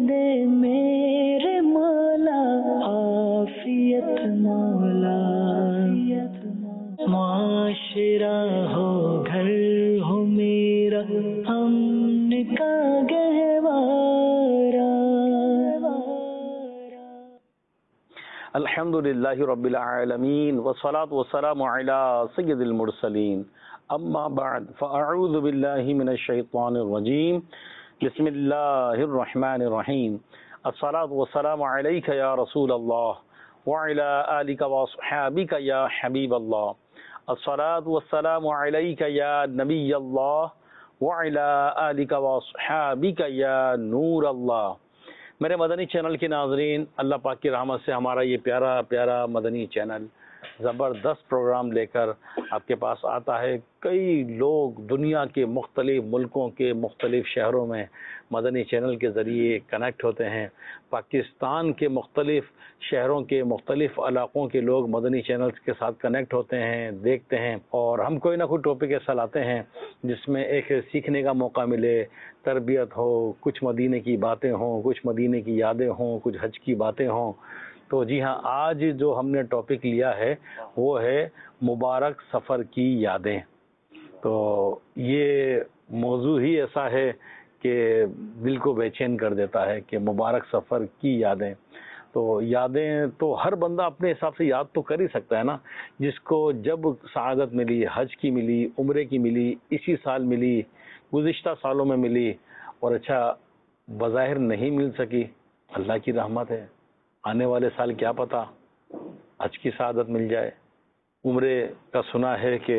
دے میرے مولا عافیت مولا، معاشرہ ہو گھر ہو میرا امن کا گہوارہ۔ الحمدللہ رب العالمین والصلاة والسلام علی سید المرسلین، اما بعد فاعوذ باللہ من الشیطان الرجیم، بسم اللہ الرحمن الرحیم۔ الصلاة والسلام علیک یا رسول اللہ وعلی آلک واصحابک یا حبیب اللہ، الصلاة والسلام علیک یا نبی اللہ وعلی آلک واصحابک یا نور اللہ۔ میرے مدنی چینل کے ناظرین، اللہ پاک کی رحمت سے ہمارا یہ پیارا پیارا مدنی چینل زبردست پروگرام لے کر آپ کے پاس آتا ہے۔ کئی لوگ دنیا کے مختلف ملکوں کے مختلف شہروں میں مدنی چینل کے ذریعے کنیکٹ ہوتے ہیں۔ پاکستان کے مختلف شہروں کے مختلف علاقوں کے لوگ مدنی چینلز کے ساتھ کنیکٹ ہوتے ہیں، دیکھتے ہیں، اور ہم کوئی نہ کوئی ٹاپک ایسا لاتے ہیں جس میں ایک سیکھنے کا موقع ملے، تربیت ہو، کچھ مدینے کی باتیں ہوں، کچھ مدینے کی یادیں ہوں، کچھ حج کی باتیں ہوں۔ تو جی ہاں، آج جو ہم نے ٹاپک لیا ہے وہ ہے مبارک سفر کی یادیں۔ تو یہ موضوع ہی ایسا ہے کہ دل کو بے چین کر دیتا ہے کہ مبارک سفر کی یادیں۔ تو یادیں تو ہر بندہ اپنے حساب سے یاد تو کر ہی سکتا ہے نا، جس کو جب سعادت ملی، حج کی ملی، عمرے کی ملی، اسی سال ملی، گزشتہ سالوں میں ملی، اور اچھا بظاہر نہیں مل سکی، اللہ کی رحمت ہے، آنے والے سال کیا پتہ حج کی سعادت مل جائے۔ عمرے کا سنا ہے کہ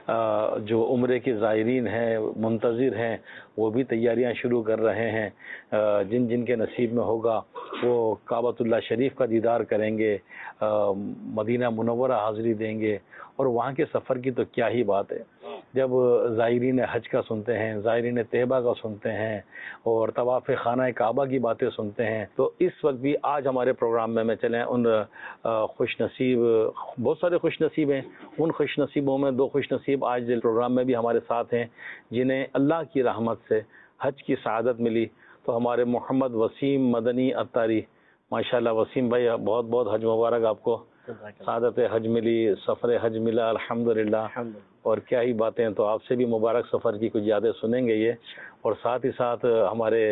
جو عمرے کے زائرین ہیں، منتظر ہیں، وہ بھی تیاریاں شروع کر رہے ہیں۔ جن جن کے نصیب میں ہوگا وہ کعبۃ اللہ شریف کا دیدار کریں گے، مدینہ منورہ حاضری دیں گے، اور وہاں کے سفر کی تو کیا ہی بات ہے۔ جب زائرین حج کا سنتے ہیں، زائرین طیبہ کا سنتے ہیں، اور طواف خانہ کعبہ کی باتیں سنتے ہیں، تو اس وقت بھی آج ہمارے پروگرام میں چلیں ان خوش نصیب، بہت سارے خوش نصیب ہیں، ان خوش نصیبوں میں دو خوش نصیب آج پروگرام میں بھی ہمارے ساتھ ہیں جنہیں اللہ کی رحمت سے حج کی سعادت ملی۔ تو ہمارے محمد وسیم مدنی عطاری، ماشاءاللہ وسیم بھائی بہت بہت حج مبارک آپ کو، سعادت حج ملی، سفر حج ملا الحمدللہ، اور کیا ہی باتیں ہیں۔ تو آپ سے بھی مبارک سفر کی کچھ یادیں سنیں گے یہ، اور ساتھ ہی ساتھ ہمارے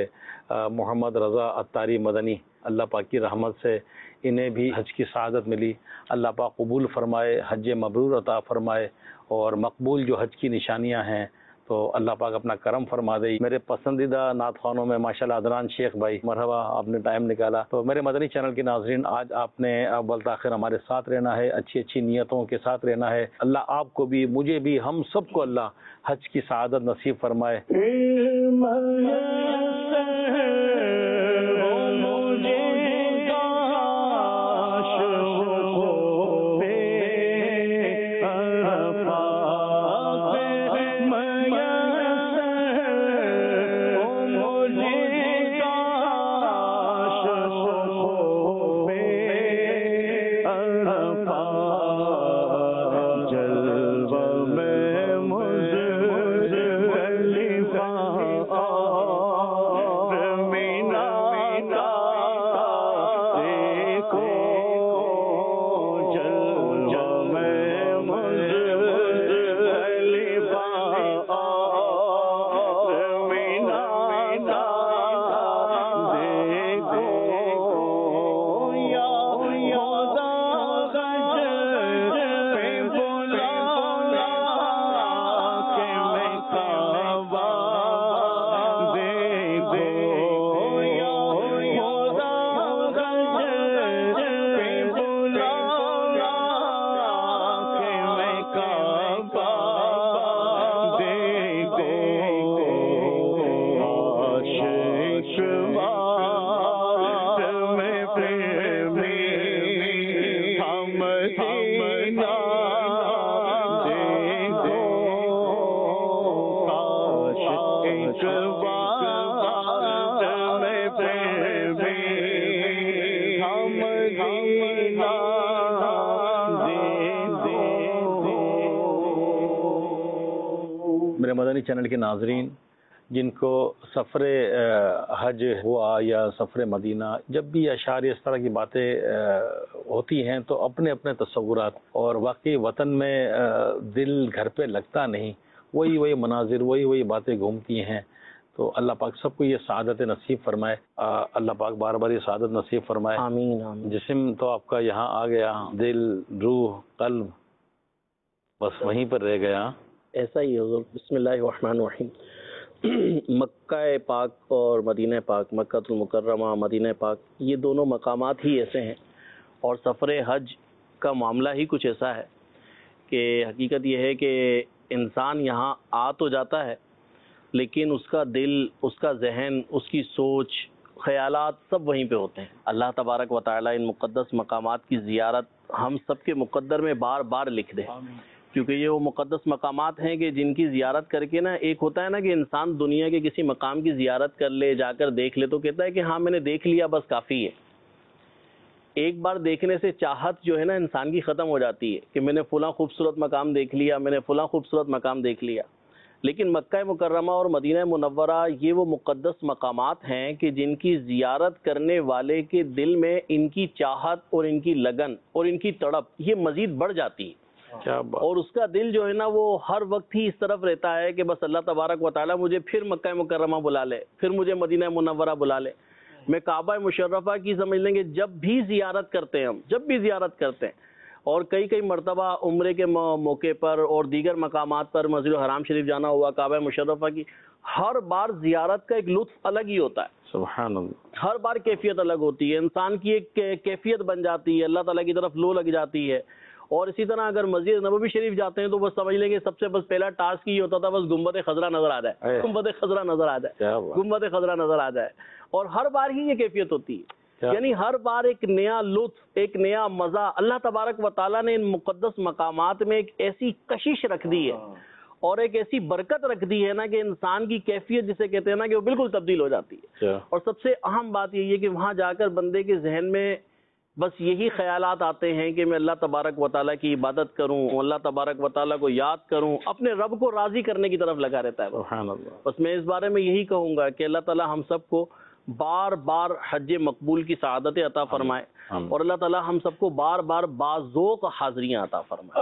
محمد رضا عطاری مدنی، اللہ پاک کی رحمت سے انہیں بھی حج کی سعادت ملی، اللہ پاک قبول فرمائے، حج مبرور عطا فرمائے، اور مقبول جو حج کی نشانیاں ہیں تو اللہ پاک اپنا کرم فرما دے۔ میرے پسندیدہ نعت خوانوں میں ماشاءاللہ عدنان شیخ بھائی، مرحبا، آپ نے ٹائم نکالا۔ تو میرے مدنی چینل کے ناظرین، آج آپ نے اول تاخیر ہمارے ساتھ رہنا ہے، اچھی اچھی نیتوں کے ساتھ رہنا ہے۔ اللہ آپ کو بھی، مجھے بھی، ہم سب کو اللہ حج کی سعادت نصیب فرمائے۔ میرے مدنی چینل کے ناظرین، جن کو سفر حج ہوا یا سفر مدینہ، جب بھی اشعار اس طرح کی باتیں ہوتی ہیں تو اپنے اپنے تصورات، اور واقعی وطن میں دل گھر پہ لگتا نہیں، وہی مناظر، وہی باتیں گھومتی ہیں. تو اللہ پاک سب کو یہ سعادت نصیب فرمائے. اللہ پاک بار بار یہ سعادت نصیب فرمائے. آمین آمین. جسم تو آپ کا یہاں آ گیا، دل، روح، قلب بس وہیں پر رہ گیا. ایسا ہی حضور. بسم اللہ الرحمن الرحیم. مکہ پاک اور مدینہ پاک، مکہ المکرمہ، مدینہ پاک، یہ دونوں مقامات ہی ایسے ہیں، اور سفر حج کا معاملہ ہی کچھ ایسا ہے کہ حقیقت یہ ہے کہ انسان یہاں آ تو جاتا ہے، لیکن اس کا دل، اس کا ذہن، اس کی سوچ، خیالات سب وہیں پہ ہوتے ہیں. اللہ تبارک و تعالیٰ ان مقدس مقامات کی زیارت ہم سب کے مقدر میں بار بار لکھ دے، کیونکہ یہ وہ مقدس مقامات ہیں کہ جن کی زیارت کر کے نا، ایک ہوتا ہے نا کہ انسان دنیا کے کسی مقام کی زیارت کر لے، جا کر دیکھ لے تو کہتا ہے کہ ہاں میں نے دیکھ لیا، بس کافی ہے. ایک بار دیکھنے سے چاہت جو ہے نا انسان کی ختم ہو جاتی ہے کہ میں نے فلاں خوبصورت مقام دیکھ لیا، میں نے فلاں خوبصورت مقام دیکھ لیا. لیکن مکہ مکرمہ اور مدینہ منورہ یہ وہ مقدس مقامات ہیں کہ جن کی زیارت کرنے والے کے دل میں ان کی چاہت اور ان کی لگن اور ان کی تڑپ یہ مزید بڑھ جاتی ہے، اور اس کا دل جو ہے نا وہ ہر وقت ہی اس طرف رہتا ہے کہ بس اللہ تبارک و تعالیٰ مجھے پھر مکہ مکرمہ بلا لے، پھر مجھے مدینہ منورہ بلا لے. میں کعبہ مشرفہ کی سمجھ لیں گے جب بھی زیارت کرتے ہیں، ہم جب بھی زیارت کرتے ہیں، اور کئی مرتبہ عمرے کے موقع پر اور دیگر مقامات پر مسجد الحرام شریف جانا ہوا، کعبہ مشرفہ کی، ہر بار زیارت کا ایک لطف الگ ہی ہوتا ہے. سبحان اللہ. ہر بار کیفیت الگ ہوتی ہے، انسان کی ایک کیفیت بن جاتی ہے، اللہ تعالیٰ کی طرف لو لگ جاتی ہے. اور اسی طرح اگر مسجد نبوی شریف جاتے ہیں تو بس سمجھ لیں گے سب سے بس پہلا ٹاسک یہ ہوتا تھا بس گنبد خضرا نظر آ جائے، گنبد خضرا نظر آ جائے، گنبد خضرا نظر آ جائے. اور ہر بار ہی یہ کیفیت ہوتی ہے، یعنی ہر بار ایک نیا لطف، ایک نیا مزہ. اللہ تبارک و تعالیٰ نے ان مقدس مقامات میں ایک ایسی کشش رکھ دی ہے اور ایک ایسی برکت رکھ دی ہے نا کہ انسان کی کیفیت جسے کہتے ہیں نا کہ وہ بالکل تبدیل ہو جاتی ہے. اور سب سے اہم بات یہ ہے کہ وہاں جا کر بندے کے ذہن میں بس یہی خیالات آتے ہیں کہ میں اللہ تبارک و تعالیٰ کی عبادت کروں، اللہ تبارک و تعالیٰ کو یاد کروں، اپنے رب کو راضی کرنے کی طرف لگا رہتا ہے. سبحان اللہ. بس میں اس بارے میں یہی کہوں گا کہ اللہ تعالیٰ ہم سب کو بار بار حج مقبول کی سعادت عطا فرمائے، اور اللہ تعالیٰ ہم سب کو بار بار باذوق حاضریاں عطا فرمائے.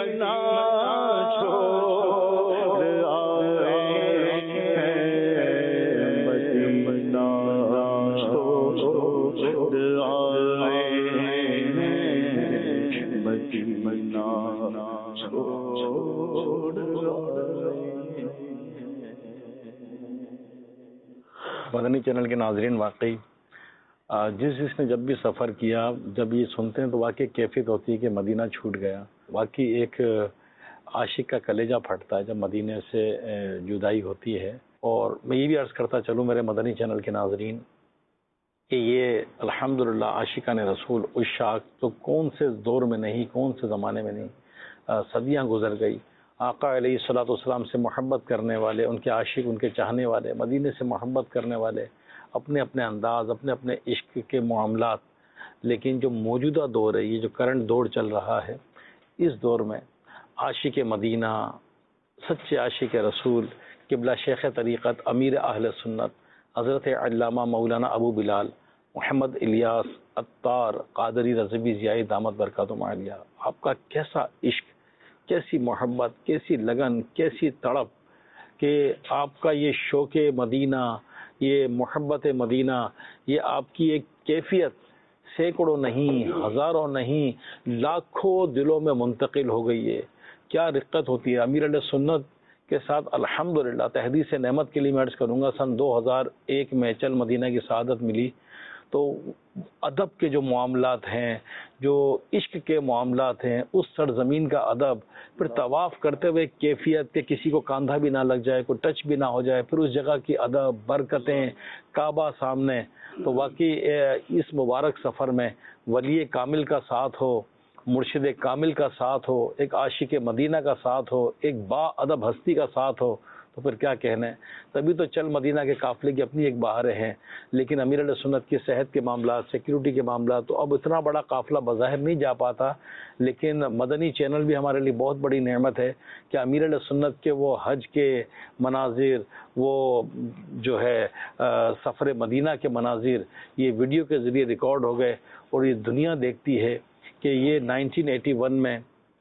مدینہ چھوڑ آئے ہیں، مدینہ چھوڑ آئے ہیں، مدینہ چھوڑ آئے۔ مدنی چینل کے ناظرین، واقعی جس نے جب بھی سفر کیا، جب یہ سنتے ہیں تو واقعی کیفیت ہوتی ہے کہ مدینہ چھوٹ گیا۔ واقعی ایک عاشق کا کلیجہ پھٹتا ہے جب مدینے سے جدائی ہوتی ہے۔ اور میں یہ بھی عرض کرتا چلوں میرے مدنی چینل کے ناظرین کہ یہ الحمدللہ عاشقان رسول عشاق تو کون سے دور میں نہیں، کون سے زمانے میں نہیں، صدیاں گزر گئی، آقا علیہ الصلوۃ والسلام سے محبت کرنے والے، ان کے عاشق، ان کے چاہنے والے، مدینے سے محبت کرنے والے، اپنے اپنے انداز، اپنے اپنے عشق کے معاملات۔ لیکن جو موجودہ دور ہے، یہ جو کرنٹ دور چل رہا ہے، اس دور میں عاشق مدینہ، سچے عاشق رسول، قبلہ شیخ طریقت، امیر اہل سنت، حضرت علامہ مولانا ابو بلال محمد الیاس عطار قادری رضوی ضیائی دامت برکاتہم عالیہ، آپ کا کیسا عشق، کیسی محبت، کیسی لگن، کیسی تڑپ کہ آپ کا یہ شوق مدینہ، یہ محبت مدینہ، یہ آپ کی ایک کیفیت سینکڑوں نہیں، ہزاروں نہیں، لاکھوں دلوں میں منتقل ہو گئی ہے۔ کیا رقت ہوتی ہے امیر علیہ سنت کے ساتھ۔ الحمدللہ تحدیث نعمت کے لیے میں عرض کروں گا، سن 2001 میں چل مدینہ کی سعادت ملی تو ادب کے جو معاملات ہیں، جو عشق کے معاملات ہیں، اس سرزمین کا ادب، پھر طواف کرتے ہوئے کیفیت کہ کسی کو کاندھا بھی نہ لگ جائے، کوئی ٹچ بھی نہ ہو جائے، پھر اس جگہ کی ادب، برکتیں، کعبہ سامنے، تو واقعی اس مبارک سفر میں ولی کامل کا ساتھ ہو، مرشد کامل کا ساتھ ہو، ایک عاشق مدینہ کا ساتھ ہو، ایک با ادب ہستی کا ساتھ ہو، تو پھر کیا کہنے۔ تبھی تو چل مدینہ کے قافلے کی اپنی ایک بہاریں ہیں، لیکن امیر علیہ سنت کی صحت کے معاملات، سیکیورٹی کے معاملات، تو اب اتنا بڑا قافلہ بظاہر نہیں جا پاتا، لیکن مدنی چینل بھی ہمارے لیے بہت بڑی نعمت ہے کہ امیر علیہ سنت کے وہ حج کے مناظر، وہ جو ہے سفر مدینہ کے مناظر، یہ ویڈیو کے ذریعے ریکارڈ ہو گئے، اور یہ دنیا دیکھتی ہے کہ یہ 1981 میں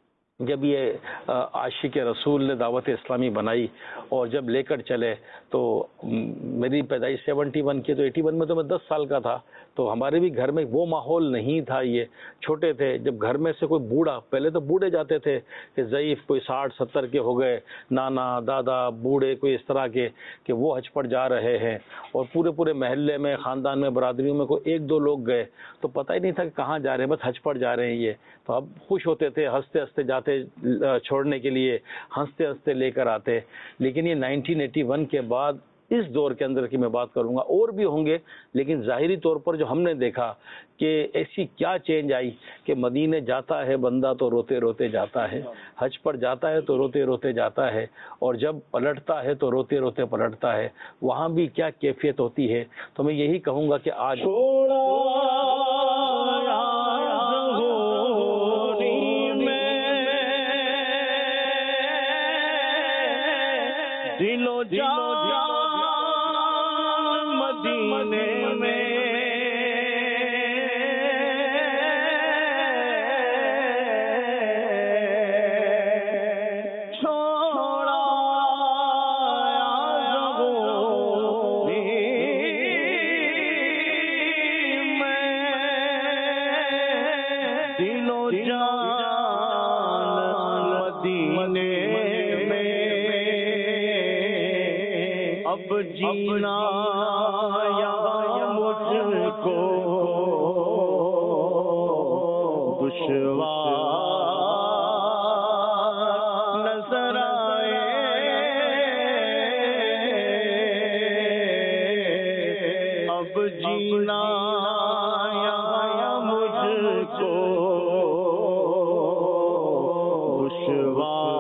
جب یہ عاشق رسول نے دعوت اسلامی بنائی اور جب لے کر چلے، تو میری پیدائش 71 کی، تو 81 میں تو میں 10 سال کا تھا، تو ہمارے بھی گھر میں وہ ماحول نہیں تھا، یہ چھوٹے تھے۔ جب گھر میں سے کوئی بوڑھا، پہلے تو بوڑھے جاتے تھے کہ ضعیف، کوئی 60-70 کے ہو گئے، نانا دادا بوڑھے کوئی اس طرح کے کہ وہ حج پر جا رہے ہیں، اور پورے محلے میں، خاندان میں، برادریوں میں کوئی 1-2 لوگ گئے تو پتہ ہی نہیں تھا کہ کہاں جا رہے ہیں، بس حج پر جا رہے ہیں یہ۔ تو اب خوش ہوتے تھے، ہنستے ہنستے جاتے چھوڑنے کے لیے، ہنستے ہنستے لے کر آتے۔ لیکن یہ 1981 کے بعد اس دور کے اندر کی میں بات کروں گا، اور بھی ہوں گے، لیکن ظاہری طور پر جو ہم نے دیکھا کہ ایسی کیا چینج آئی کہ مدینے جاتا ہے بندہ تو روتے روتے جاتا ہے، حج پر جاتا ہے تو روتے روتے جاتا ہے، اور جب پلٹتا ہے تو روتے روتے پلٹتا ہے۔ وہاں بھی کیا کیفیت ہوتی ہے۔ تو میں یہی کہوں گا کہ آج دلو جان مدینے میں چھوڑا میں دلو جان مدینے اب جینا یا مجھ کو دشوار نظر آئے، اب جینا یا مجھ کو دشوار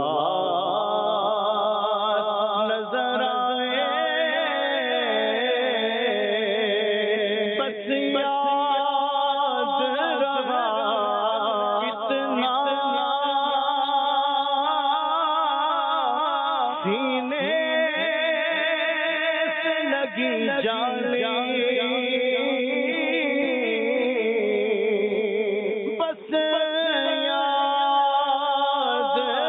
بس یاد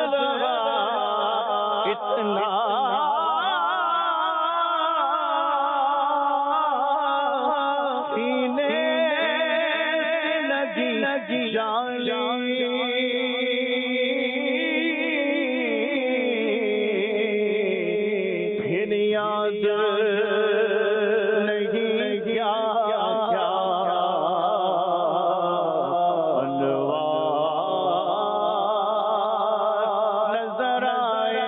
یاد نہیں کیا کیا انوار نظر آئے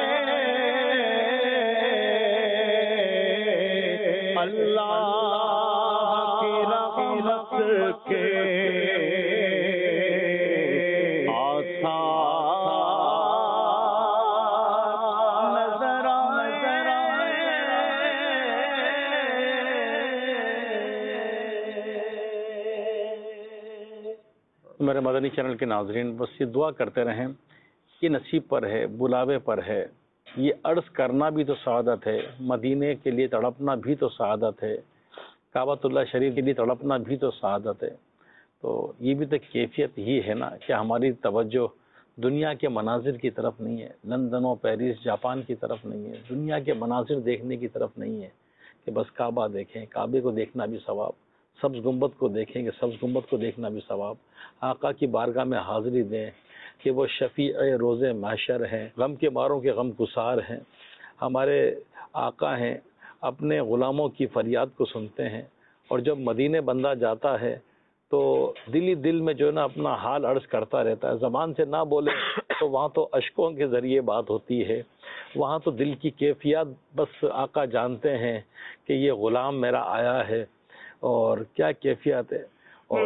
اللہ کی رحمت کے میرے مدنی چینل کے ناظرین، بس یہ دعا کرتے رہیں، یہ نصیب پر ہے، بلاوے پر ہے، یہ عرض کرنا بھی تو سعادت ہے، مدینے کے لیے تڑپنا بھی تو سعادت ہے، کعبۃ اللہ شریف کے لیے تڑپنا بھی تو سعادت ہے۔ تو یہ بھی تو کیفیت ہی ہے نا کہ ہماری توجہ دنیا کے مناظر کی طرف نہیں ہے، لندن و پیرس جاپان کی طرف نہیں ہے، دنیا کے مناظر دیکھنے کی طرف نہیں ہے کہ بس کعبہ دیکھیں، کعبے کو دیکھنا بھی ثواب، سبز گنبد کو دیکھیں گے، سبز گنبد کو دیکھنا بھی ثواب، آقا کی بارگاہ میں حاضری دیں کہ وہ شفیع روز محشر ہیں، غم کے ماروں کے غم گسار ہیں، ہمارے آقا ہیں، اپنے غلاموں کی فریاد کو سنتے ہیں، اور جب مدینے بندہ جاتا ہے تو دل ہی دل میں جو ہے نا اپنا حال عرض کرتا رہتا ہے، زبان سے نہ بولے تو وہاں تو اشکوں کے ذریعے بات ہوتی ہے، وہاں تو دل کی کیفیات بس آقا جانتے ہیں کہ یہ غلام میرا آیا ہے اور کیا کیفیت ہے۔ اور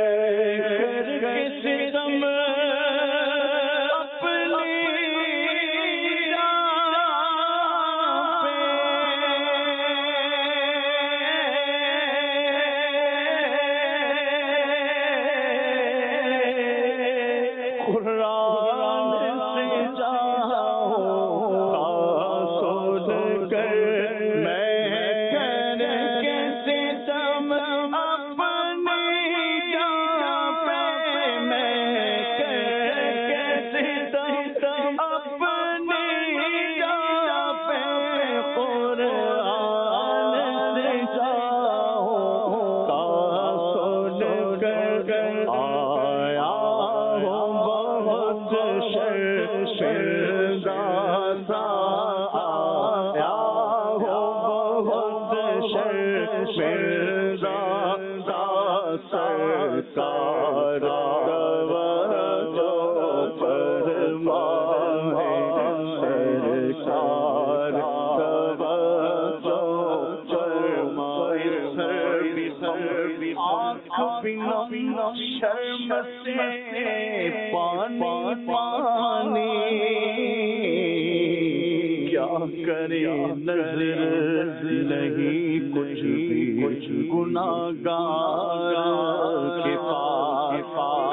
شرم سے پانی کیا کرے نظر نہیں کچھ گناہگار کے پاس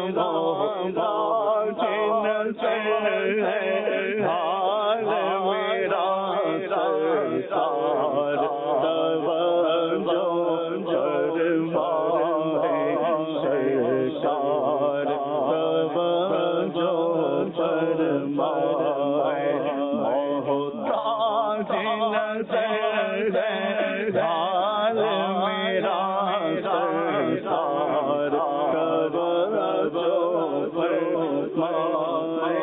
محتاج نظر ہے حال میرا سرکار توجہ فرمائے سرکار توجہ فرمائے محتاج نظر ہے حال میرا سرکار توجہ فرمائے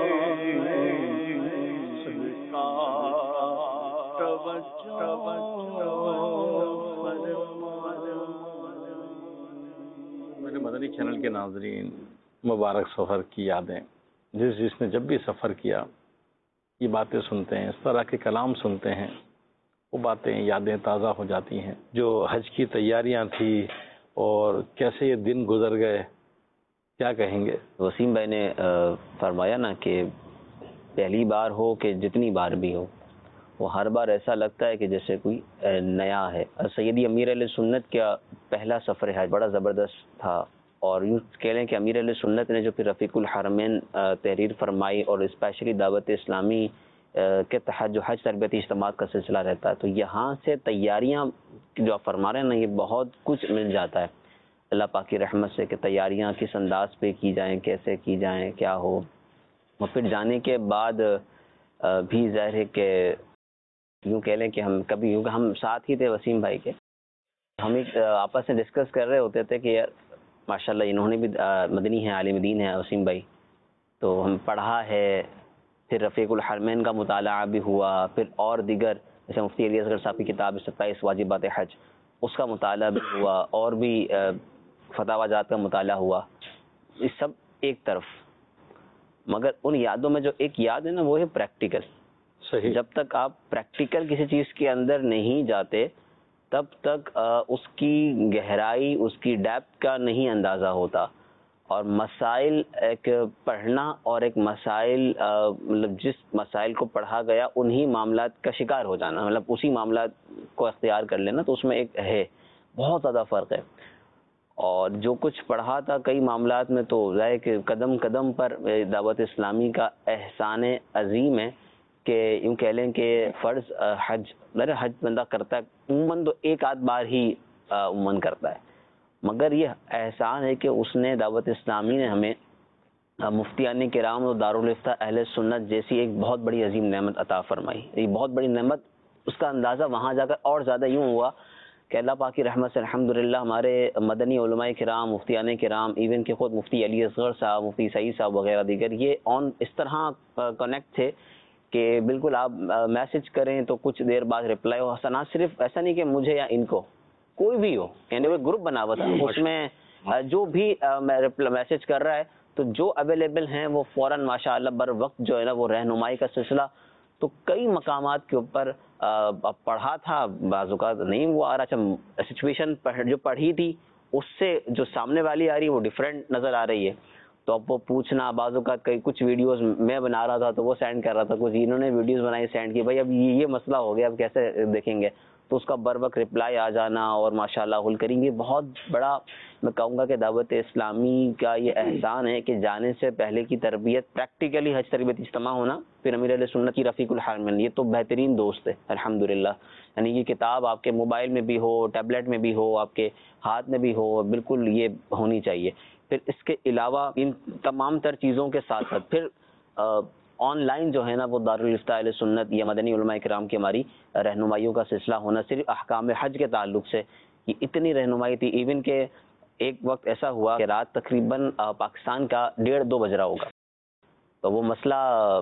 میرے مدنی چینل کے ناظرین، مبارک سفر کی یادیں، جس نے جب بھی سفر کیا یہ باتیں سنتے ہیں، اس طرح کے کلام سنتے ہیں، وہ باتیں یادیں تازہ ہو جاتی ہیں۔ جو حج کی تیاریاں تھی اور کیسے یہ دن گزر گئے، کیا کہیں گے؟ وسیم بھائی نے فرمایا نا کہ پہلی بار ہو کہ جتنی بار بھی ہو، وہ ہر بار ایسا لگتا ہے کہ جیسے کوئی نیا ہے۔ سیدی امیر علیہ سنت کا پہلا سفر حج بڑا زبردست تھا، اور یوں کہہ لیں کہ امیر علیہ سنت نے جو پھر رفیق الحرمین تحریر فرمائی، اور اسپیشلی دعوت اسلامی کے تحت جو حج تربیتی اجتماعات کا سلسلہ رہتا ہے، تو یہاں سے تیاریاں جو آپ فرما رہے ہیں نا، یہ بہت کچھ مل جاتا ہے اللہ پاک کی رحمت سے، کہ تیاریاں کس انداز پہ کی جائیں، کیسے کی جائیں، کیا ہو۔ اور پھر جانے کے بعد بھی ظاہر ہے کہ یوں کہہ لیں کہ ہم ساتھ ہی تھے وسیم بھائی کے، ہم ایک آپس میں ڈسکس کر رہے ہوتے تھے کہ یار ماشاءاللہ انہوں نے بھی مدنی ہے، عالم دین ہے وسیم بھائی، تو ہم پڑھا ہے، پھر رفیق الحرمین کا مطالعہ بھی ہوا، پھر اور دیگر جیسے مفتی علی اصغر صاحب کی کتاب 27 واجبات حج، اس کا مطالعہ بھی ہوا، اور بھی فتاوی جات کا مطالعہ ہوا۔ یہ سب ایک طرف، مگر ان یادوں میں جو ایک یاد ہے نا، وہ ہے پریکٹیکل۔ صحیح۔ جب تک آپ پریکٹیکل کسی چیز کے اندر نہیں جاتے، تب تک اس کی گہرائی، اس کی ڈیپتھ کا نہیں اندازہ ہوتا، اور مسائل ایک پڑھنا اور ایک مسائل مطلب جس مسائل کو پڑھا گیا انہی معاملات کا شکار ہو جانا، مطلب اسی معاملات کو اختیار کر لینا، تو اس میں ایک ہے بہت زیادہ فرق ہے۔ اور جو کچھ پڑھا تھا کئی معاملات میں، تو ظاہر کہ قدم قدم پر دعوت اسلامی کا احسان عظیم ہے، کہ یوں کہہ لیں کہ فرض حج بندہ کرتا ہے عموماً تو ایک آدھ بار ہی عموماً کرتا ہے، مگر یہ احسان ہے کہ اس نے دعوت اسلامی نے ہمیں مفتیان کرام اور دارالافتاء اہل سنت جیسی ایک بہت بڑی عظیم نعمت عطا فرمائی۔ یہ بہت بڑی نعمت، اس کا اندازہ وہاں جا کر اور زیادہ یوں ہوا کہ اللہ پاک کی رحمت سے الحمدللہ ہمارے مدنی علماء کرام، مفتیان کرام، ایون کہ خود مفتی علی اصغر صاحب، مفتی سعید صاحب وغیرہ دیگر، یہ اس طرح کنیکٹ تھے کہ بالکل آپ میسج کریں تو کچھ دیر بعد رپلائی ہو۔ حسنا صرف ایسا نہیں کہ مجھے یا ان کو، کوئی بھی ہو، یعنی وہ گروپ بنا ہوا تھا، اس میں جو بھی میسج کر رہا ہے تو جو اویلیبل ہیں وہ فوراً ماشاء اللہ بر وقت جو ہے نا وہ رہنمائی کا سلسلہ۔ تو کئی مقامات کے اوپر پڑھا تھا، بعض اوقات نہیں وہ آ رہا، اچھا سچویشن جو پڑھی تھی اس سے جو سامنے والی آ رہی ہے وہ ڈفرینٹ نظر آ رہی ہے، تو اب وہ پوچھنا، بعض اوقات کچھ ویڈیوز میں بنا رہا تھا تو وہ سینڈ کر رہا تھا، کچھ انہوں نے ویڈیوز بنائی سینڈ کی، بھائی اب یہ مسئلہ ہو گیا، اب کیسے دیکھیں گے، تو اس کا بر وقت رپلائی آ جانا، اور ماشاءاللہ حل کریں گے۔ بہت بڑا میں کہوں گا کہ دعوت اسلامی کا یہ احسان ہے کہ جانے سے پہلے کی تربیت، پریکٹیکلی حج تربیت اجتماع ہونا، پھر امیر علیہ سنت کی رفیق الحرمین، یہ تو بہترین دوست ہے الحمدللہ۔ یعنی یہ کتاب آپ کے موبائل میں بھی ہو، ٹیبلیٹ میں بھی ہو، آپ کے ہاتھ میں بھی ہو، بالکل یہ ہونی چاہیے۔ پھر اس کے علاوہ ان تمام تر چیزوں کے ساتھ ساتھ پھر آن لائن جو ہے نا وہ دارالافتاء اہل سنت یا مدنی علماء کرام کی ہماری رہنمائیوں کا سلسلہ ہونا، صرف احکام حج کے تعلق سے یہ اتنی رہنمائی تھی، ایون کہ ایک وقت ایسا ہوا کہ رات تقریباً پاکستان کا 1:30-2 بج رہا ہوگا، تو وہ مسئلہ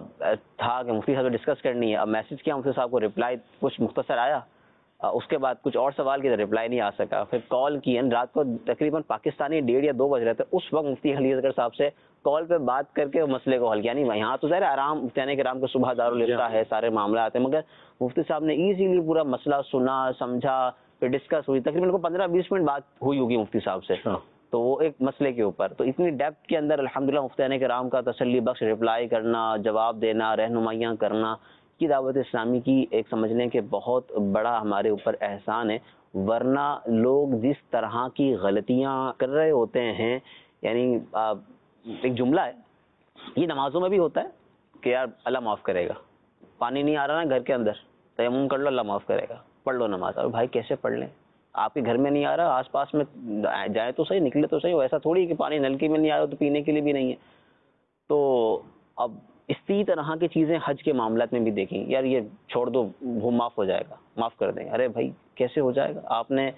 تھا کہ مفتی صاحب سے ڈسکس کرنی ہے۔ اب میسج کیا مفتی صاحب کو، رپلائی کچھ مختصر آیا، اس کے بعد کچھ اور سوال کی رپلائی نہیں آ سکا، پھر کال کی، رات کو تقریباً پاکستانی 1:30 یا 2 بج رہے تھے، اس وقت مفتی علی اصغر صاحب سے کال پہ بات کر کے مسئلے کو حل کیا۔ نہیں یہاں تو ظاہر آرام، مفتیان کرام کو صبح دارالافتاء ہے، سارے معاملات ہیں، مگر مفتی صاحب نے ایزیلی پورا مسئلہ سنا، سمجھا، پھر ڈسکس ہوئی، تقریباً 15-20 منٹ بات ہوئی ہوگی مفتی صاحب سے، تو وہ ایک مسئلے کے اوپر، تو اتنی ڈیپتھ کے اندر الحمدللہ مفتیان کرام کا تسلی بخش رپلائی کرنا، جواب دینا، رہنمائیاں کرنا، کی دعوت اسلامی کی ایک سمجھ لیں کہ بہت بڑا ہمارے اوپر احسان ہے۔ ورنہ لوگ جس طرح کی غلطیاں کر رہے ہوتے ہیں، یعنی ایک جملہ ہے، یہ نمازوں میں بھی ہوتا ہے کہ یار اللہ معاف کرے گا، پانی نہیں آ رہا نا گھر کے اندر، تیمم کر لو اللہ معاف کرے گا، پڑھ لو نماز. اور بھائی کیسے پڑھ لیں؟ آپ کے گھر میں نہیں آ رہا، آس پاس میں جائے تو صحیح، نکلے تو صحیح، ایسا تھوڑی کہ پانی نلکی میں نہیں آ رہا تو پینے کے لیے بھی نہیں ہے. تو اب اسی طرح کی چیزیں حج کے معاملات میں بھی دیکھیں. یار یہ چھوڑ دو، وہ معاف ہو جائے گا، معاف کر دیں. ارے بھائی کیسے ہو جائے گا؟ آپ نے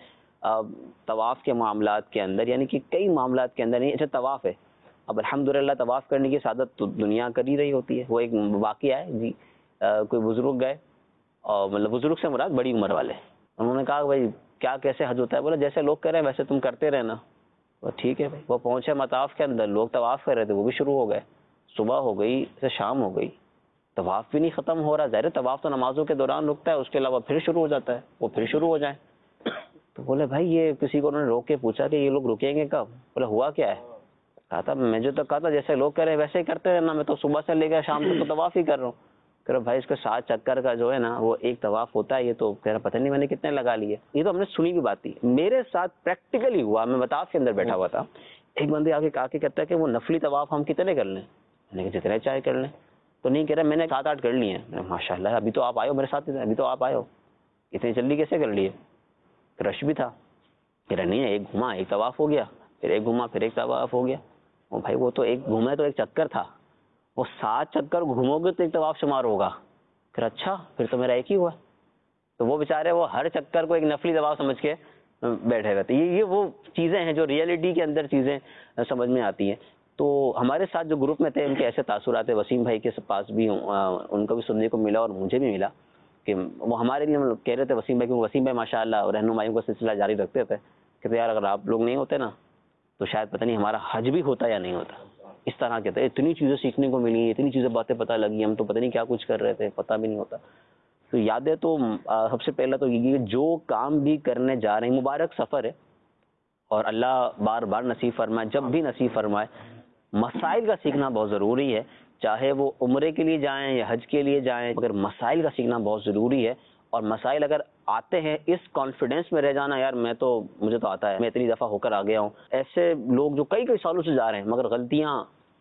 طواف کے معاملات کے اندر، یعنی کہ کئی معاملات کے اندر نہیں. اچھا طواف ہے، اب الحمدللہ طواف کرنے کی سعادت تو دنیا کر ہی رہی ہوتی ہے. وہ ایک واقعہ ہے جی، کوئی بزرگ گئے، اور مطلب بزرگ سے مراد بڑی عمر والے. انہوں نے کہا بھائی کیا کیسے حج ہوتا ہے؟ بولا جیسے لوگ کر رہے ہیں ویسے تم کرتے رہنا. ٹھیک ہے بھائی. وہ پہنچے مطاف کے اندر، لوگ طواف کر رہے تھے، وہ بھی شروع ہو گئے. صبح ہو گئی سے شام ہو گئی، طواف بھی نہیں ختم ہو رہا. ظاہر طواف تو نمازوں کے دوران رکتا ہے، اس کے علاوہ پھر شروع ہو جاتا ہے، وہ پھر شروع ہو جائیں. تو بولے بھائی یہ کسی کو انہوں نے روک کے پوچھا کہ یہ لوگ رکیں گے کب؟ بولے ہوا کیا ہے؟ کہا تھا میں جو تو کہا تھا جیسے لوگ کر رہے ہیں ویسے ہی کرتے رہنا، میں تو صبح سے لے کر شام تک تو طواف ہی کر رہا ہوں. کہہ رہا بھائی اس کے 7 چکر کا جو ہے نا وہ ایک طواف ہوتا ہے. یہ تو کہہ رہا پتہ نہیں میں نے کتنے لگا لیے. یہ تو ہم نے سنی ہوئی بات تھی، میرے ساتھ پریکٹیکلی ہوا. میں مطاف کے اندر بیٹھا ہوا تھا، ایک بندے آگے کہتا ہے کہ وہ نفلی طواف ہم کتنے کر لیں؟ میں نے کہا جتنے چاہے کر لیں. تو نہیں کہہ رہا میں نے 7-8 کر لیے ہیں. ماشاء اللہ، ابھی تو آپ آئے ہو میرے ساتھ، ابھی تو آپ آئے ہو، اتنی جلدی کیسے کر لیے؟ رش بھی تھا. کہہ رہا نہیں ہے، ایک گھما ایک طواف ہو گیا، پھر ایک گھما پھر ایک طواف ہو گیا. وہ بھائی وہ تو ایک گھومے تو ایک چکر تھا، وہ 7 چکر گھومو گے تو ایک طواف شمار ہوگا. پھر اچھا پھر تو میرا ایک ہی ہوا. تو وہ بیچارے وہ ہر چکر کو ایک نفلی طواف سمجھ کے بیٹھے رہتے. یہ وہ چیزیں ہیں جو ریئلٹی کے اندر چیزیں سمجھ میں آتی ہیں. تو ہمارے ساتھ جو گروپ میں تھے ان کے ایسے تاثرات وسیم بھائی کے پاس بھی ان کو بھی سننے کو ملا اور مجھے بھی ملا کہ وہ ہمارے لیے کہہ رہے تھے وسیم بھائی، کیونکہ وسیم بھائی ماشاء اللہ رہنمائیوں کا سلسلہ جاری رکھتے تھے، کہ یار اگر آپ لوگ نہیں ہوتے نا تو شاید پتہ نہیں ہمارا حج بھی ہوتا یا نہیں ہوتا. اس طرح کے تھے. اتنی چیزیں سیکھنے کو ملی، اتنی چیزیں باتیں پتہ لگی، ہم تو پتہ نہیں کیا کچھ کر رہے تھے، پتہ بھی نہیں ہوتا. تو یادیں تو سب سے پہلا تو یہ جو کام بھی کرنے جا رہے ہیں مبارک سفر ہے، اور اللہ بار بار نصیب فرمائے، جب بھی نصیب فرمائے. مسائل کا سیکھنا بہت ضروری ہے، چاہے وہ عمرے کے لیے جائیں یا حج کے لیے جائیں، مگر مسائل کا سیکھنا بہت ضروری ہے. اور مسائل اگر آتے ہیں اس کانفیڈنس میں رہ جانا، یار مجھے تو آتا ہے، میں اتنی دفعہ ہو کر آ گیا ہوں. ایسے لوگ جو کئی سالوں سے جا رہے ہیں مگر غلطیاں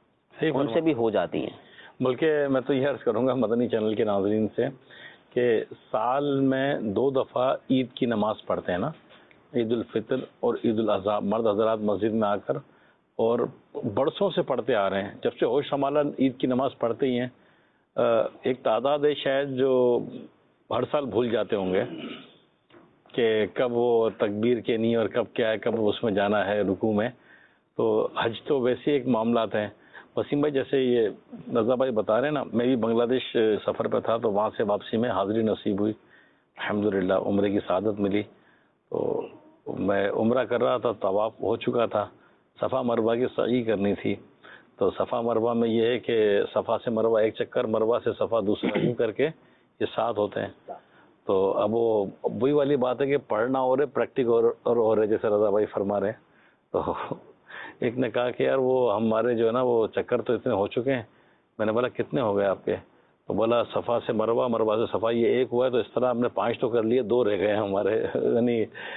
ان سے بھی ہو جاتی ہیں. بلکہ میں تو یہ عرض کروں گا مدنی چینل کے ناظرین سے کہ سال میں 2 دفعہ عید کی نماز پڑھتے ہیں نا، عید الفطر اور عید الاضحیٰ. مرد حضرات مسجد میں آ کر اور برسوں سے پڑھتے آ رہے ہیں، جب سے ہوش سنبھالا عید کی نماز پڑھتے ہی ہیں. ایک تعداد ہے شاید جو ہر سال بھول جاتے ہوں گے کہ کب وہ تکبیر کہنی اور کب کیا ہے، کب اس میں جانا ہے رکوع میں. تو حج تو ویسے ایک معاملات ہیں. وسیم بھائی جیسے یہ رضا بھائی بتا رہے ہیں نا، میں بھی بنگلہ دیش سفر پہ تھا تو وہاں سے واپسی میں حاضری نصیب ہوئی، الحمدللہ عمرے کی سعادت ملی. تو میں عمرہ کر رہا تھا، طواف ہو چکا تھا، صفا مروہ کی سعی کرنی تھی. تو صفا مروہ میں یہ ہے کہ صفا سے مروہ ایک چکر، مروہ سے صفا دوسرا، یوں کر کے یہ 7 ہوتے ہیں. تو اب وہ وہی والی بات ہے کہ پڑھنا اور پریکٹک اور ہو رہے، جیسے رضا بھائی فرما رہے ہیں. تو ایک نے کہا کہ یار وہ ہمارے جو ہے نا وہ چکر تو اتنے ہو چکے ہیں. میں نے بولا کتنے ہو گئے آپ کے؟ تو بولا صفا سے مروہ، مروہ سے صفا یہ 1 ہوا ہے. تو اس طرح ہم نے 5 تو کر لیے، 2 رہ گئے ہیں ہمارے، یعنی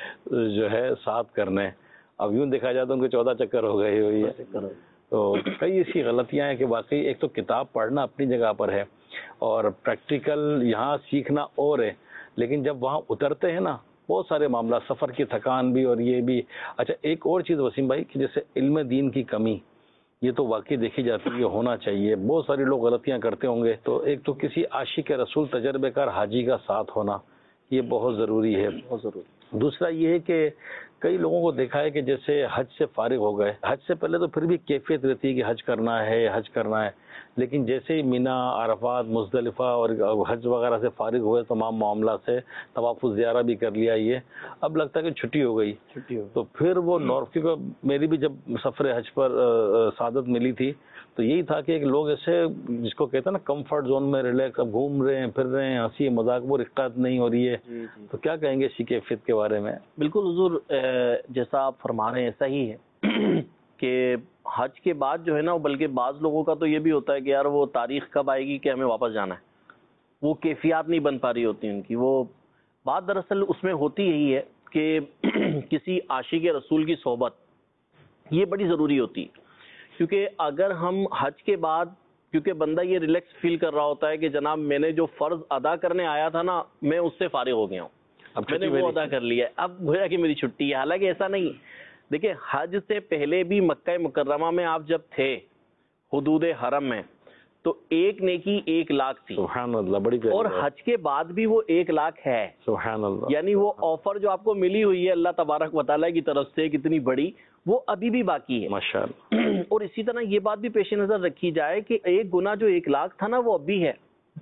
جو ہے 7 کرنے. اب یوں دیکھا جائے تو ان کے 14 چکر ہو گئے ہوئی ہے. تو کئی ایسی غلطیاں ہیں کہ واقعی ایک تو کتاب پڑھنا اپنی جگہ پر ہے اور پریکٹیکل یہاں سیکھنا اور ہے، لیکن جب وہاں اترتے ہیں نا بہت سارے معاملات، سفر کی تھکان بھی اور یہ بھی. اچھا ایک اور چیز وسیم بھائی کہ جیسے علم دین کی کمی، یہ تو واقعی دیکھی جاتی ہے، یہ ہونا چاہیے. بہت سارے لوگ غلطیاں کرتے ہوں گے. تو ایک تو کسی عاشق رسول تجربے کار حاجی کا ساتھ ہونا یہ بہت ضروری ہے، بہت ضروری. دوسرا یہ ہے کہ کئی لوگوں کو دیکھا ہے کہ جیسے حج سے فارغ ہو گئے، حج سے پہلے تو پھر بھی کیفیت رہتی ہے کہ حج کرنا ہے، حج کرنا ہے، لیکن جیسے ہی مینا، عرفات، مزدلفہ اور حج وغیرہ سے فارغ ہوئے، تمام معاملات سے طواف الزیارہ بھی کر لیا، یہ اب لگتا ہے کہ چھٹی ہو گئی. تو پھر وہ نارتھ کو میری بھی جب سفر حج پر سعادت ملی تھی تو یہی تھا کہ ایک لوگ ایسے جس کو کہتے ہیں نا کمفرٹ زون میں ریلیکس، اب گھوم رہے ہیں، پھر رہے ہیں، ہنسی مذاق، وہ رقت نہیں ہو رہی ہے. تو کیا کہیں گے اسی کیفیت کے بارے میں؟ بالکل حضور جیسا آپ فرما رہے ہیں ایسا ہی ہے کہ حج کے بعد جو ہے نا، بلکہ بعض لوگوں کا تو یہ بھی ہوتا ہے کہ یار وہ تاریخ کب آئے گی کہ ہمیں واپس جانا ہے، وہ کیفیات نہیں بن پا رہی ہوتی ان کی. وہ بات دراصل اس میں ہوتی یہی ہے کہ کسی عاشق رسول کی صحبت یہ بڑی ضروری ہوتی ہے، کیونکہ اگر ہم حج کے بعد، کیونکہ بندہ یہ ریلیکس فیل کر رہا ہوتا ہے کہ جناب میں نے جو فرض ادا کرنے آیا تھا نا، میں اس سے فارغ ہو گیا ہوں، اب میں نے وہ ادا کر لیا ہے، اب گویا کہ میری چھٹی ہے. حالانکہ ایسا نہیں. دیکھیں حج سے پہلے بھی مکہ مکرمہ میں آپ جب تھے حدود حرم میں تو ایک نیکی 1 لاکھ تھی، سبحان اللہ، بڑی پیاری اور بات. حج کے بعد بھی وہ 1 لاکھ ہے. سبحان اللہ. یعنی وہ آفر جو آپ کو ملی ہوئی ہے اللہ تبارک و تعالیٰ کی طرف سے کتنی بڑی، وہ ابھی بھی باقی ہے. ماشاء اللہ. اور اسی طرح یہ بات بھی پیش نظر رکھی جائے کہ ایک گناہ جو 1 لاکھ تھا نا، وہ اب بھی ہے،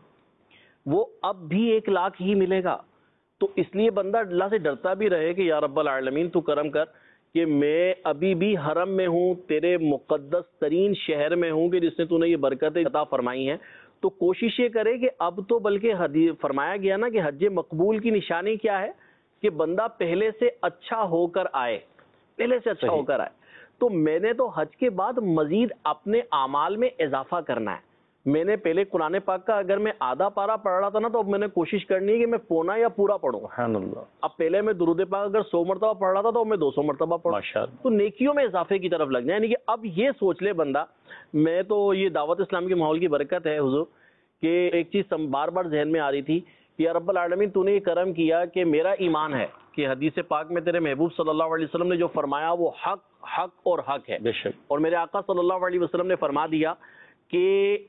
وہ اب بھی 1 لاکھ ہی ملے گا. تو اس لیے بندہ اللہ سے ڈرتا بھی رہے کہ یا رب العالمین تو کرم کر کہ میں ابھی بھی حرم میں ہوں، تیرے مقدس ترین شہر میں ہوں کہ جس نے تو نے یہ برکتیں عطا فرمائی ہیں. تو کوشش یہ کرے کہ اب تو بلکہ فرمایا گیا نا کہ حج مقبول کی نشانی کیا ہے کہ بندہ پہلے سے اچھا ہو کر آئے، پہلے سے اچھا ہو کر آئے. تو میں نے تو حج کے بعد مزید اپنے اعمال میں اضافہ کرنا ہے. میں نے پہلے قرآن پاک کا اگر میں آدھا پارا پڑھ رہا تھا نا، تو اب میں نے کوشش کرنی ہے کہ میں پونا یا پورا پڑھوں. سبحان اللہ. اب پہلے میں درود پاک اگر 100 مرتبہ پڑھ رہا تھا تو اب میں 200 مرتبہ پڑھوں. ماشاء اللہ. تو نیکیوں میں اضافے کی طرف لگ جائیں. یعنی کہ اب یہ سوچ لے بندہ، میں تو یہ دعوت اسلام کے ماحول کی برکت ہے حضور کہ ایک چیز بار بار ذہن میں آ رہی تھی کہ یا رب العالمین تو نے یہ کرم کیا کہ میرا ایمان ہے کہ حدیث پاک میں تیرے محبوب صلی اللہ علیہ وسلم نے جو فرمایا وہ حق اور حق ہے. بے شک. اور میرے آقا صلی اللہ علیہ وسلم نے فرما دیا کہ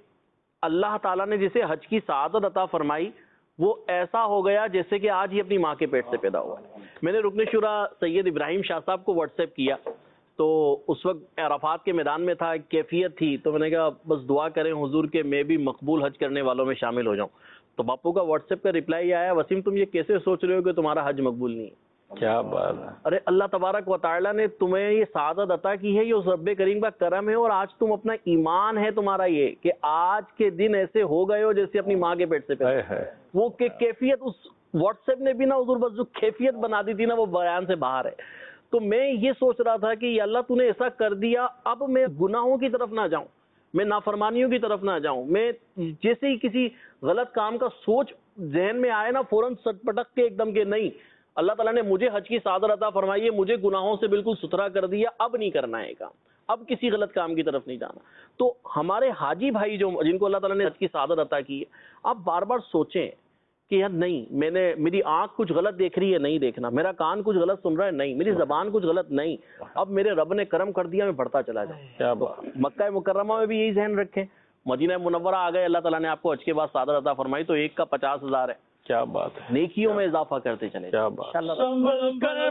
اللہ تعالیٰ نے جسے حج کی سعادت عطا فرمائی وہ ایسا ہو گیا جیسے کہ آج ہی اپنی ماں کے پیٹ سے پیدا ہوا. میں نے رکن شورا سید ابراہیم شاہ صاحب کو واٹس ایپ کیا تو اس وقت عرفات کے میدان میں تھا، ایک کیفیت تھی، تو میں نے کہا بس دعا کریں حضور کہ میں بھی مقبول حج کرنے والوں میں شامل ہو جاؤں. تو باپو کا واٹس ایپ کا رپلائی آیا، وسیم تم یہ کیسے سوچ رہے ہو کہ تمہارا حج مقبول نہیں ہے؟ کیا بات ہے. ارے اللہ تبارک و تعالیٰ نے تمہیں یہ سعادت عطا کی ہے، یہ اس رب کریم کا کرم ہے، اور آج تم اپنا ایمان ہے تمہارا یہ کہ آج کے دن ایسے ہو گئے ہو جیسے اپنی ماں کے پیٹ سے پیدا. وہ کہ کیفیت اس واٹس ایپ نے بھی نا حضور بس جو کیفیت بنا دی تھی نا وہ بیان سے باہر ہے. تو میں یہ سوچ رہا تھا کہ یا اللہ تو نے ایسا کر دیا، اب میں گناہوں کی طرف نہ جاؤں، میں نافرمانیوں کی طرف نہ جاؤں. میں جیسے ہی کسی غلط کام کا سوچ ذہن میں آئے نا فوراً سٹ پٹک کے ایک دم کہ نہیں، اللہ تعالیٰ نے مجھے حج کی سعادت عطا فرمائی ہے، مجھے گناہوں سے بالکل ستھرا کر دیا، اب نہیں کرنا ہے کام، اب کسی غلط کام کی طرف نہیں جانا. تو ہمارے حاجی بھائی جو جن کو اللہ تعالیٰ نے حج کی سعادت عطا کی ہے، آپ بار بار سوچیں کہ یار نہیں، میری آنکھ کچھ غلط دیکھ رہی ہے، نہیں دیکھنا، میرا کان کچھ غلط سن رہا ہے، نہیں، میری زبان کچھ غلط نہیں، اب میرے رب نے کرم کر دیا، میں بڑھتا چلا جاؤں. کیا بات. مکہ مکرمہ میں بھی یہی ذہن رکھیں، مدینہ منورہ آ گئے، اللہ تعالیٰ نے آپ کو حج کے بعد سعادت عطا فرمائی تو ایک کا 50,000 ہے. کیا بات ہے. نیکیوں میں اضافہ کرتے چلے. کیا بات. سنبھل کر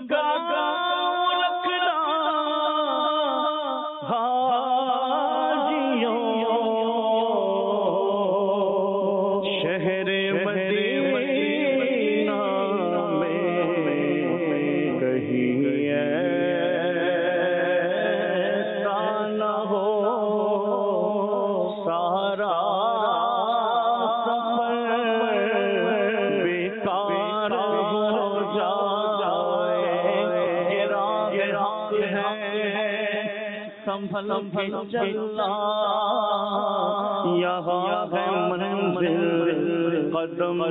گاؤں رکھنا حاجیوں، شہر مدینہ میں کہیں ایسا نہ ہو سارا سنبھل کے چلنا، یہاں ہے منزل قدم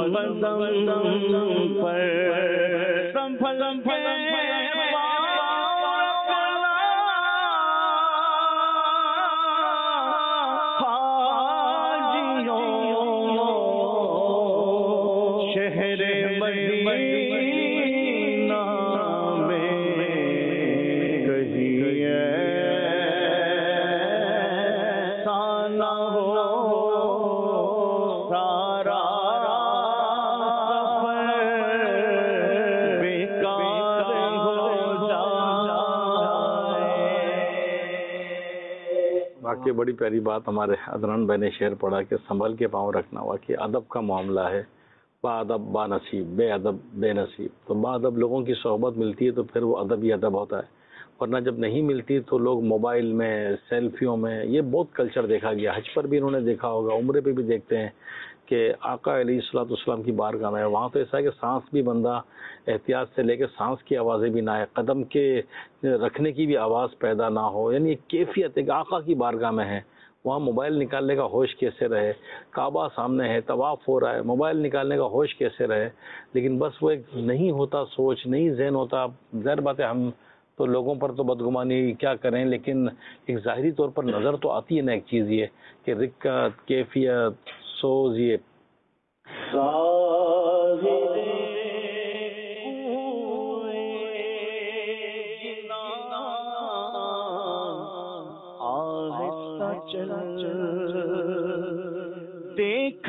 قدم پر، سنبھل کے حاجیوں، شہر مدینہ میں کہیں واقعی بڑی پیاری بات ہمارے عدنان بھائی نے شعر پڑھا کہ سنبھل کے پاؤں رکھنا. واقعی ادب کا معاملہ ہے، با ادب با نصیب، بے ادب بے نصیب. تو با ادب لوگوں کی صحبت ملتی ہے تو پھر وہ ادب ہی ادب ہوتا ہے، ورنہ جب نہیں ملتی تو لوگ موبائل میں، سیلفیوں میں، یہ بہت کلچر دیکھا گیا. حج پر بھی انہوں نے دیکھا ہوگا، عمرے پہ بھی دیکھتے ہیں کہ آقا علیہ الصلوۃ والسلام کی بارگاہ میں وہاں تو ایسا ہے کہ سانس بھی بندہ احتیاط سے لے کے سانس کی آوازیں بھی نہ آئے، قدم کے رکھنے کی بھی آواز پیدا نہ ہو. یعنی ایک کیفیت ہے کہ آقا کی بارگاہ میں ہے، وہاں موبائل نکالنے کا ہوش کیسے رہے. کعبہ سامنے ہے، طواف ہو رہا ہے، موبائل نکالنے کا ہوش کیسے رہے. لیکن بس وہ ایک نہیں ہوتا، سوچ نہیں ذہن ہوتا. ظاہر بات ہے ہم تو لوگوں پر تو بدگمانی کیا کریں، لیکن ایک ظاہری طور پر نظر تو آتی ہے نا ایک چیز یہ کہ رکت، کیفیت، سوز، یہ دیکھ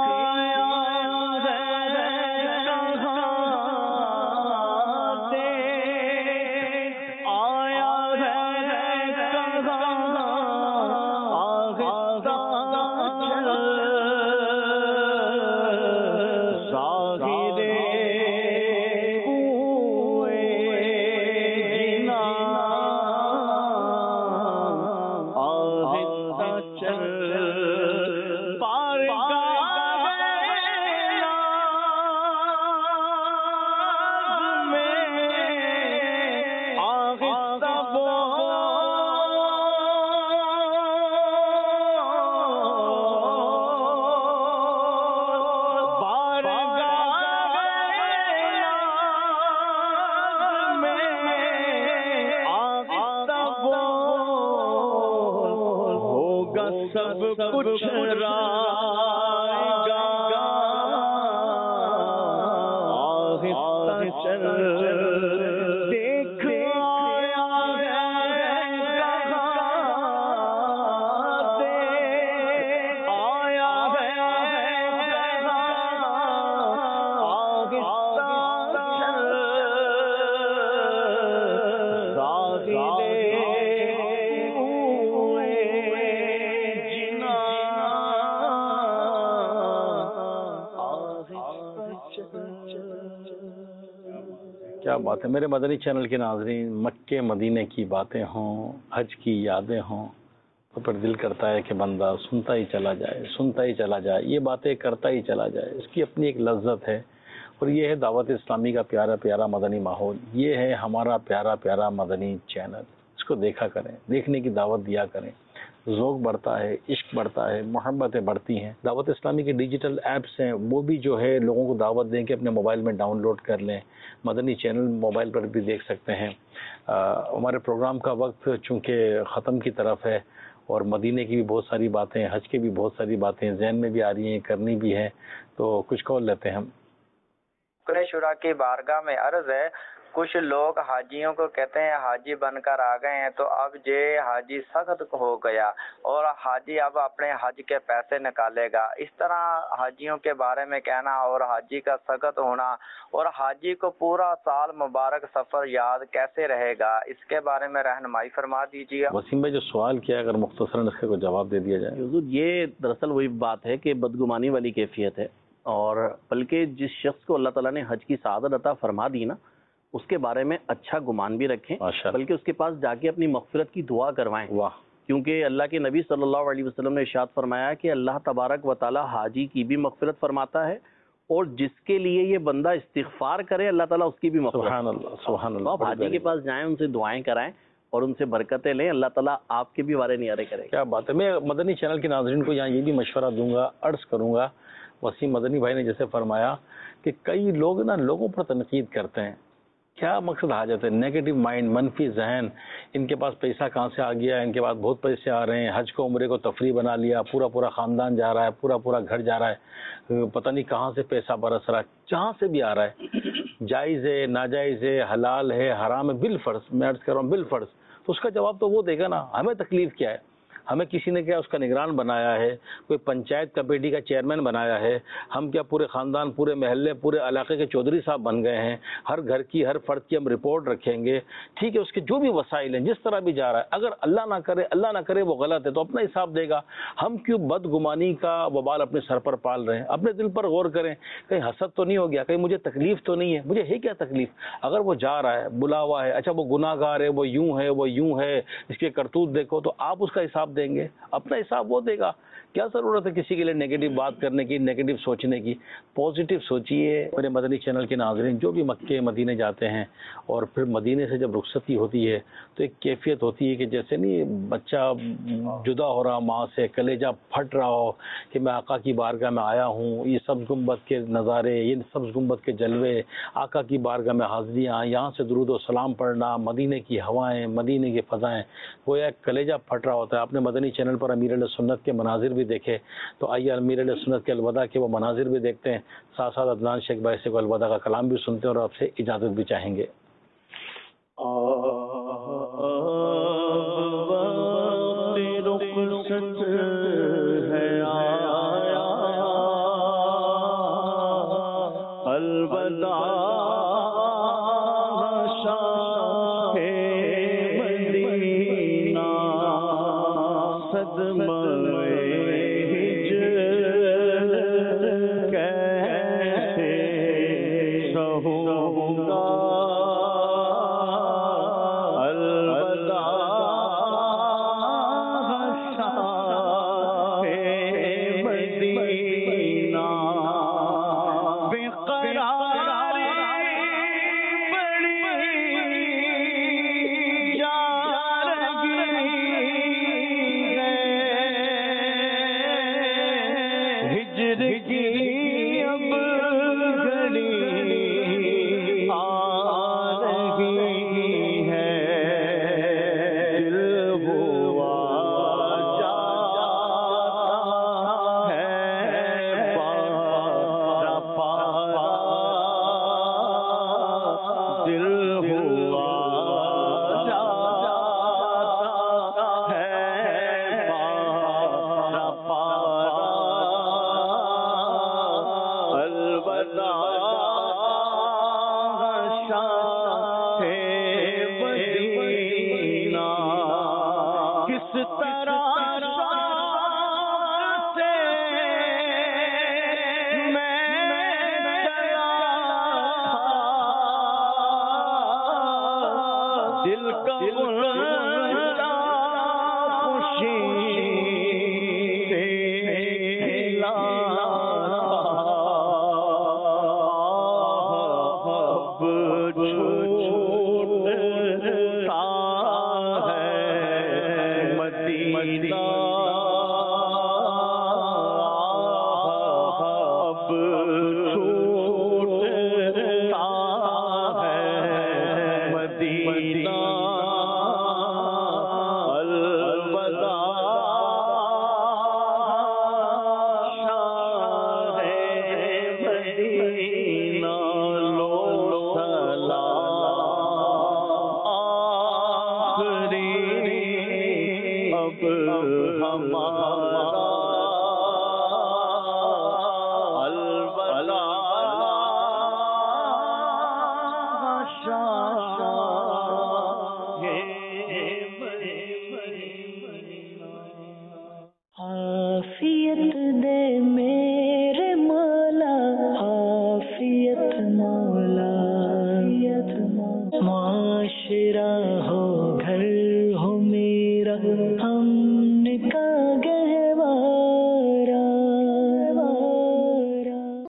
سب کچھ رائے گا، آہستہ چل دیکھ آیا ہے آیا کیا بات ہے میرے مدنی چینل کے ناظرین، مکے مدینے کی باتیں ہوں، حج کی یادیں ہوں تو پھر دل کرتا ہے کہ بندہ سنتا ہی چلا جائے، سنتا ہی چلا جائے، یہ باتیں کرتا ہی چلا جائے۔ اس کی اپنی ایک لذت ہے، اور یہ ہے دعوت اسلامی کا پیارا پیارا مدنی ماحول، یہ ہے ہمارا پیارا پیارا مدنی چینل۔ اس کو دیکھا کریں، دیکھنے کی دعوت دیا کریں، ذوق بڑھتا ہے، عشق بڑھتا ہے، محبتیں بڑھتی ہیں۔ دعوت اسلامی کے ڈیجیٹل ایپس ہیں، وہ بھی جو ہے لوگوں کو دعوت دیں کہ اپنے موبائل میں ڈاؤن لوڈ کر لیں، مدنی چینل موبائل پر بھی دیکھ سکتے ہیں۔ ہمارے پروگرام کا وقت چونکہ ختم کی طرف ہے، اور مدینے کی بھی بہت ساری باتیں، حج کی بھی بہت ساری باتیں ذہن میں بھی آ رہی ہیں، کرنی بھی ہیں، تو کچھ کال لیتے ہیں ہم۔ رکن شورا کی بارگاہ میں عرض ہے، کچھ لوگ حاجیوں کو کہتے ہیں حاجی بن کر آ گئے ہیں تو اب یہ حاجی سخت ہو گیا اور حاجی اب اپنے حج کے پیسے نکالے گا، اس طرح حاجیوں کے بارے میں کہنا اور حاجی کا سخت ہونا، اور حاجی کو پورا سال مبارک سفر یاد کیسے رہے گا، اس کے بارے میں رہنمائی فرما دیجیے۔ وسیم بھائی جو سوال کیا اگر مختصراً اس کا جواب دے دیا جائے۔ حضور یہ دراصل وہی بات ہے کہ بدگمانی والی کیفیت ہے، اور بلکہ جس شخص کو اللہ تعالیٰ نے حج کی سعادت عطا فرما دی نا، اس کے بارے میں اچھا گمان بھی رکھیں، بلکہ اس کے پاس جا کے اپنی مغفرت کی دعا کروائیں۔ واہ، کیونکہ اللہ کے نبی صلی اللہ علیہ وسلم نے ارشاد فرمایا کہ اللہ تبارک و تعالیٰ حاجی کی بھی مغفرت فرماتا ہے، اور جس کے لیے یہ بندہ استغفار کرے اللہ تعالیٰ اس کی بھی مغفرت۔ سبحان اللہ، سبحان اللہ۔ آپ حاجی کے پاس جائیں، ان سے دعائیں کرائیں اور ان سے برکتیں لیں، اللہ تعالیٰ آپ کے بھی وارے نیارے کرے گا۔ کیا بات ہے، میں مدنی چینل کے ناظرین کو یہاں یہ بھی مشورہ دوں گا، عرض کروں گا، وسیم مدنی بھائی نے جیسے فرمایا کہ کئی لوگ نا لوگوں پر تنقید کرتے ہیں، کیا مقصد حاجت ہے؟ نیگیٹو مائنڈ، منفی ذہن، ان کے پاس پیسہ کہاں سے آ گیا، ان کے پاس بہت پیسے آ رہے ہیں، حج کو عمرے کو تفریح بنا لیا، پورا پورا خاندان جا رہا ہے، پورا پورا گھر جا رہا ہے، پتہ نہیں کہاں سے پیسہ برس رہا ہے، جہاں سے بھی آ رہا ہے، جائز ہے، ناجائز ہے، حلال ہے، حرام ہے، بالفرض میں عرض کر رہا ہوں بالفرض، تو اس کا جواب تو وہ دے گا نا۔ ہمیں تکلیف کیا ہے؟ ہمیں کسی نے کیا اس کا نگران بنایا ہے، کوئی پنچایت کمیٹی کا چیئرمین بنایا ہے، ہم کیا پورے خاندان، پورے محلے، پورے علاقے کے چودھری صاحب بن گئے ہیں، ہر گھر کی ہر فرد کی ہم رپورٹ رکھیں گے، ٹھیک ہے، اس کے جو بھی وسائل ہیں جس طرح بھی جا رہا ہے، اگر اللہ نہ کرے وہ غلط ہے تو اپنا حساب دے گا۔ ہم کیوں بدگمانی کا وبال اپنے سر پر پال رہے ہیں؟ اپنے دل پر غور کریں، کہیں حسد تو نہیں ہو گیا، کہیں مجھے تکلیف تو نہیں ہے، مجھے ہے کیا تکلیف؟ اگر وہ جا رہا ہے، بلاوا ہے، اچھا وہ گناہ گار ہے، وہ یوں ہے، وہ یوں ہے، اس کے کرتوت دیکھو، تو آپ اس کا حساب جواب دیں گے، اپنا حساب وہ دے گا. کیا ضرورت ہے کسی کے لیے نیگیٹو بات کرنے کی، نیگیٹو سوچنے کی؟ پازیٹیو سوچیے. میرے مدنی چینل کے ناظرین جو بھی مکے مدینے جاتے ہیں اور پھر مدینے سے جب رخصتی ہوتی ہے تو ایک کیفیت ہوتی ہے کہ جیسے نہیں بچہ جدا ہو رہا ماں سے، کلیجہ پھٹ رہا ہو کہ میں آقا کی بارگاہ میں آیا ہوں. یہ سبز گنبد کے نظارے، یہ سبز گنبد کے جلوے، آقا کی بارگاہ میں حاضریاں، یہاں سے درود و سلام پڑھنا، مدینے کی ہوائیں، مدینے کی فضائیں، وہ ایک کلیجہ پھٹ رہا ہوتا ہے. آپ نے مدنی چینل پر امیر علیہ سنت کے مناظر بھی دیکھے، تو آئیے امیر علیہ سنت کے الوداع کے وہ مناظر بھی دیکھتے ہیں، ساتھ ساتھ عدنان شیخ بھائی سے الوداع کا کلام بھی سنتے ہیں اور آپ سے اجازت بھی چاہیں گے. معاشرہ ہو